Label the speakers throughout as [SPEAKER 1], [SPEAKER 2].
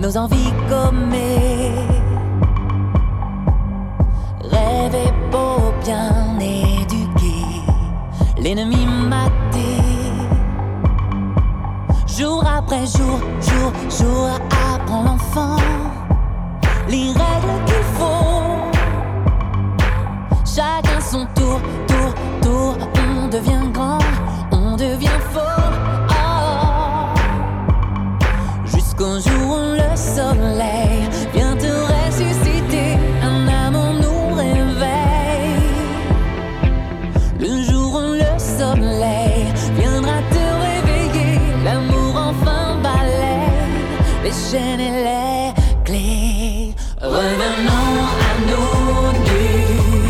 [SPEAKER 1] nos envies gommées. Rêver beau, bien éduqué, l'ennemi maté. Jour après jour, jour, jour, apprend l'enfant les règles qu'il faut. Chacun son tour, tour, tour. On devient grand, on devient fort. Oh. Jusqu'au jour où le soleil vient te ressusciter, un amour nous réveille. Le jour où le soleil viendra te réveiller, l'amour enfin balaye les chaînes et les clés. Revenons à nos nuits,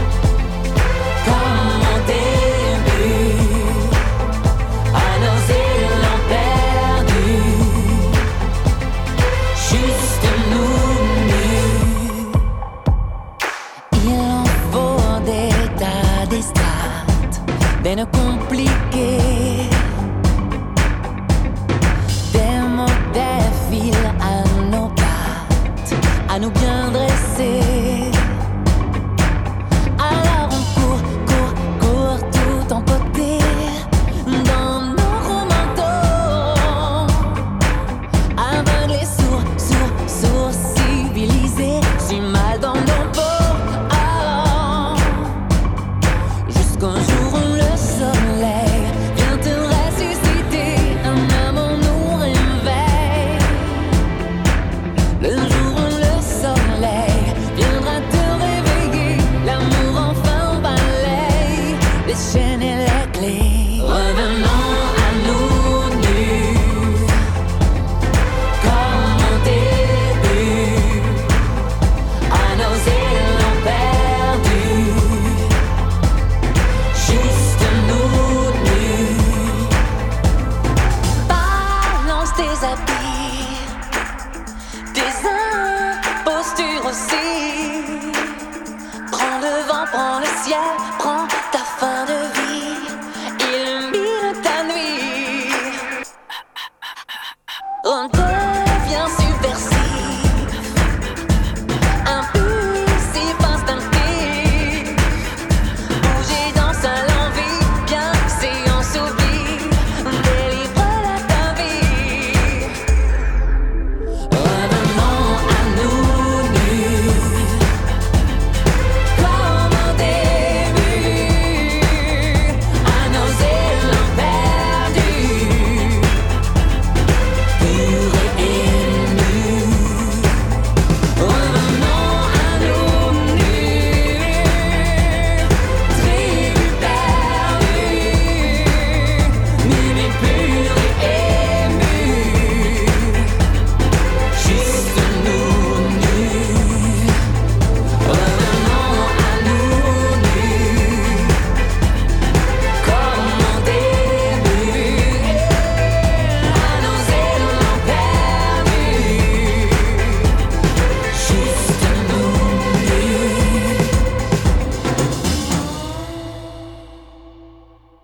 [SPEAKER 1] comme au début, à nos élans perdus, juste nous nus. Il en faut des tas, des strates, des nœuds compliqués, des mots, des fils à nos pattes, à nous bien dresser. Alors on court, court, court, tout emporté dans nos manteaux, aveugles et sourds, sourds, sourds, civilisés, si mal dans nos peaux. Ah, jusqu'au jour où le soleil vient te ressusciter, un amour nous réveille. Le jour où le soleil viendra te réveiller, l'amour enfin balaye les chaînes et les clés. Revenons à nous nus, comme au début, à nos élans perdus, juste nous nus. Balance tes habits, tes impostures aussi. Prends le vent, prends le ciel, prends